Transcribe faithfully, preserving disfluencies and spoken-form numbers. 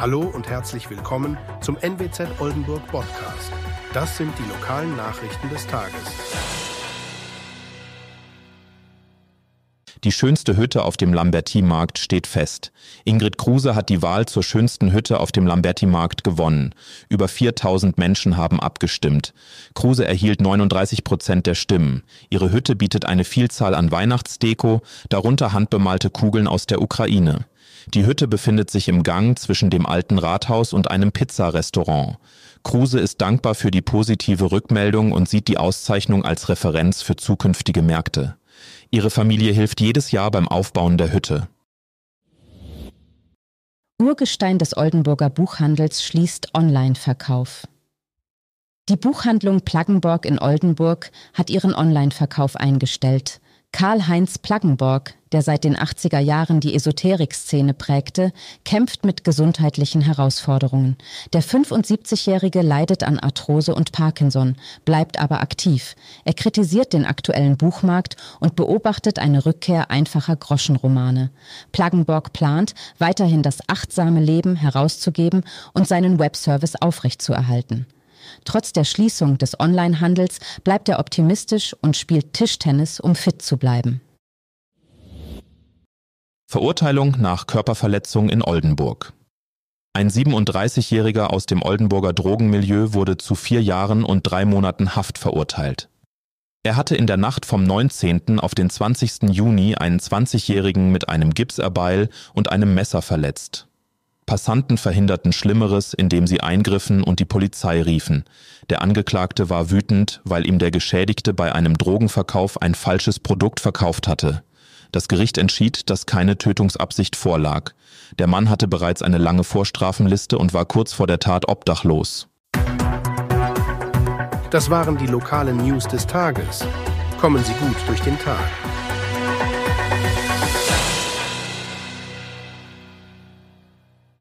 Hallo und herzlich willkommen zum N W Z Oldenburg Podcast. Das sind die lokalen Nachrichten des Tages. Die schönste Hütte auf dem Lamberti-Markt steht fest. Ingrid Kruse hat die Wahl zur schönsten Hütte auf dem Lamberti-Markt gewonnen. Über viertausend Menschen haben abgestimmt. Kruse erhielt neununddreißig Prozent der Stimmen. Ihre Hütte bietet eine Vielzahl an Weihnachtsdeko, darunter handbemalte Kugeln aus der Ukraine. Die Hütte befindet sich im Gang zwischen dem alten Rathaus und einem Pizzarestaurant. Kruse ist dankbar für die positive Rückmeldung und sieht die Auszeichnung als Referenz für zukünftige Märkte. Ihre Familie hilft jedes Jahr beim Aufbauen der Hütte. Urgestein des Oldenburger Buchhandels schließt Online-Verkauf. Die Buchhandlung Plaggenborg in Oldenburg hat ihren Online-Verkauf eingestellt. Karl-Heinz Plaggenborg, der seit den achtziger Jahren die Esoterik-Szene prägte, kämpft mit gesundheitlichen Herausforderungen. Der fünfundsiebzigjährige leidet an Arthrose und Parkinson, bleibt aber aktiv. Er kritisiert den aktuellen Buchmarkt und beobachtet eine Rückkehr einfacher Groschenromane. Plaggenborg plant, weiterhin das achtsame Leben herauszugeben und seinen Webservice aufrechtzuerhalten. Trotz der Schließung des Onlinehandels bleibt er optimistisch und spielt Tischtennis, um fit zu bleiben. Verurteilung nach Körperverletzung in Oldenburg. Ein siebenunddreißigjähriger aus dem Oldenburger Drogenmilieu wurde zu vier Jahren und drei Monaten Haft verurteilt. Er hatte in der Nacht vom neunzehnten auf den zwanzigsten Juni einen zwanzigjährigen mit einem Gipserbeil und einem Messer verletzt. Passanten verhinderten Schlimmeres, indem sie eingriffen und die Polizei riefen. Der Angeklagte war wütend, weil ihm der Geschädigte bei einem Drogenverkauf ein falsches Produkt verkauft hatte. Das Gericht entschied, dass keine Tötungsabsicht vorlag. Der Mann hatte bereits eine lange Vorstrafenliste und war kurz vor der Tat obdachlos. Das waren die lokalen News des Tages. Kommen Sie gut durch den Tag.